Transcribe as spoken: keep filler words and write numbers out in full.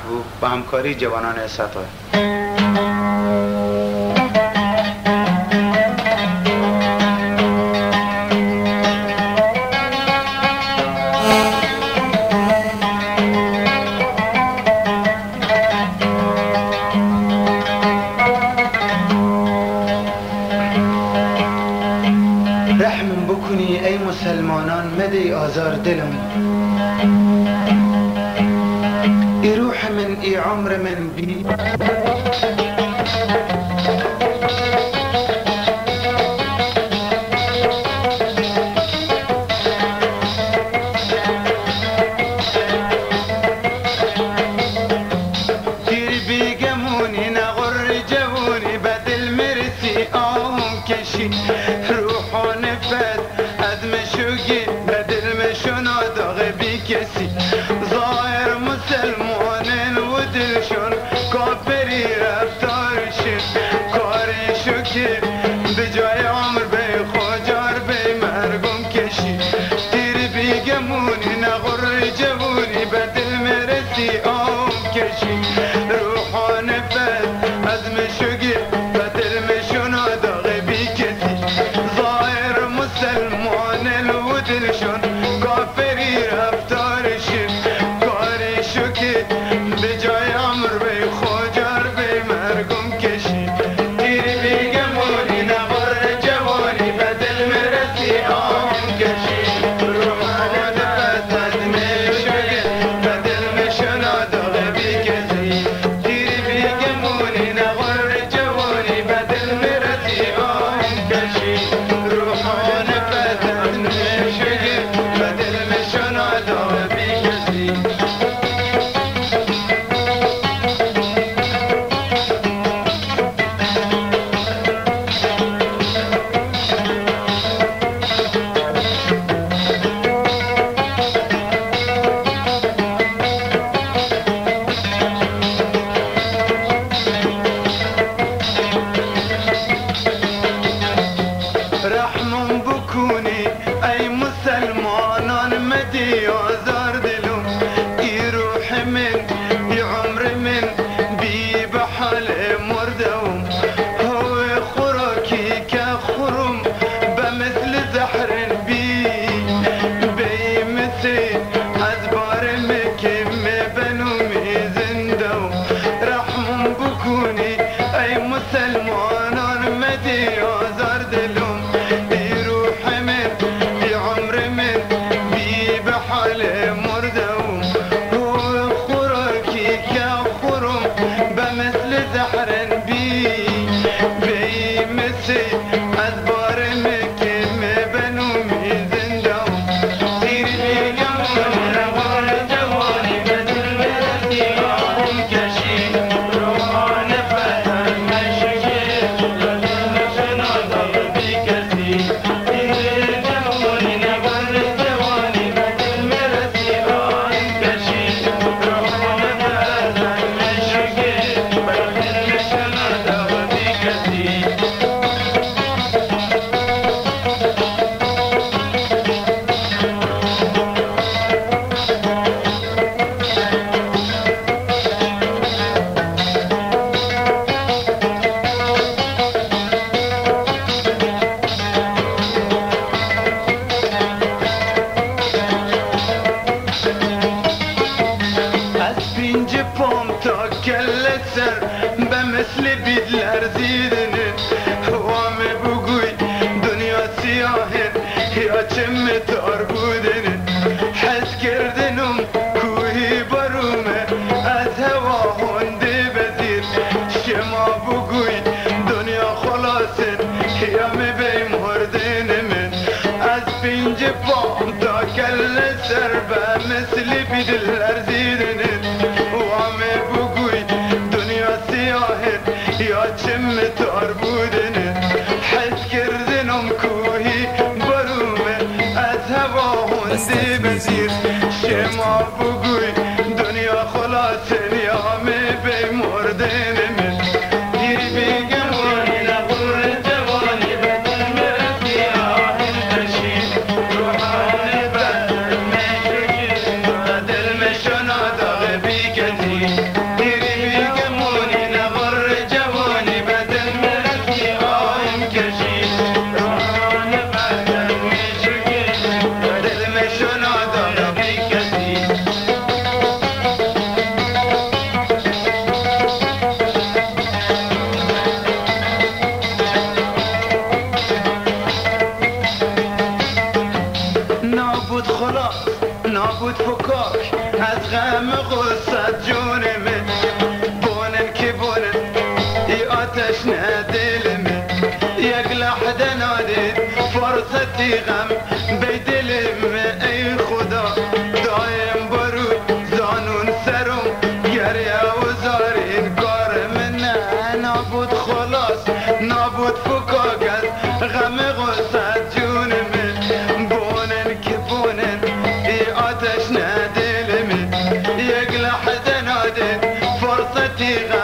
محبوب با همکاری جوانان سطح. رحم بکنی ای مسلمانان مدی آزار دلم، ای روح من ای عمر من بی دیر بیگمونی نغر جوونی بدل مرسی آم کشی روح و نفس از مشوگی بدل مشونا داغ بی کسی ظاهر مسلمانین و دلشون کافری رفتارشون کارشو که به جای عمر به خوجار به مرگم کشی دیر بیگمونی نغر جوونی بدل مرسی آم کشی روح و نفس از مشوگی بدل مشونا داغ بی کسی ظاهر مسلمان و دلشون کافری رفتارشون کارشو که به جای عمر به خوجار به مرگم کشی دیر بیگمونی نغر جوانی بدل مرسی آم کشی روح و نفس از مشوگی بدل مشونا داغ بی کسی دیر بیگمونی نغر جوانی بدل مرسی آم کشی روح و نفس از مشوگی بدل مشونا داغ بی کسی رحمم بکنی ای مسلمانان مدی آزار دلم ای روح من ای عمر من بی بحال مردم هو خوراکی که خورم به مثل زهر بی بی مثل از بار مکم بنومی زندم رحمم بکنی ای مسلمانان مدی آزار دلم ای روح من ای عمر من بی بحال مردم هو خوراکی که خورم به مثل زهر بی بی مثل از بار مکم بنومی زندم دیر بیگمونی نغر جوانی بدل مرسی آم کشی روح و نفس از مشوگی بدل مشونا داغ بی کسی دیر بیگمونی نغر جوانی بدل مرسی آم کشی روح و نفس از مشوگی بدل مشونا داغ بی کسی از پینج پام تا کل سر به مثل بید لرزیدنه وام بگوی دنیا سیاهه یا چه متار بودنه حس کردنم کوهی برومه از هوا هنده بزیر شما بگوی دنیا خلاصه یا می بی مردن من از پینج پام تا کل سر به مثل بید لرزیدنه وام بگوی دنیا سیاهه یا چه فرصتی غم به دلم ای خدا دایم برو زانون سرم گریه و زارین کار من نابود خلاص نابود فکاگز غم غصت جون من بونن که بونن ای آتش ندل من یک لحظه ناده فرصتی غم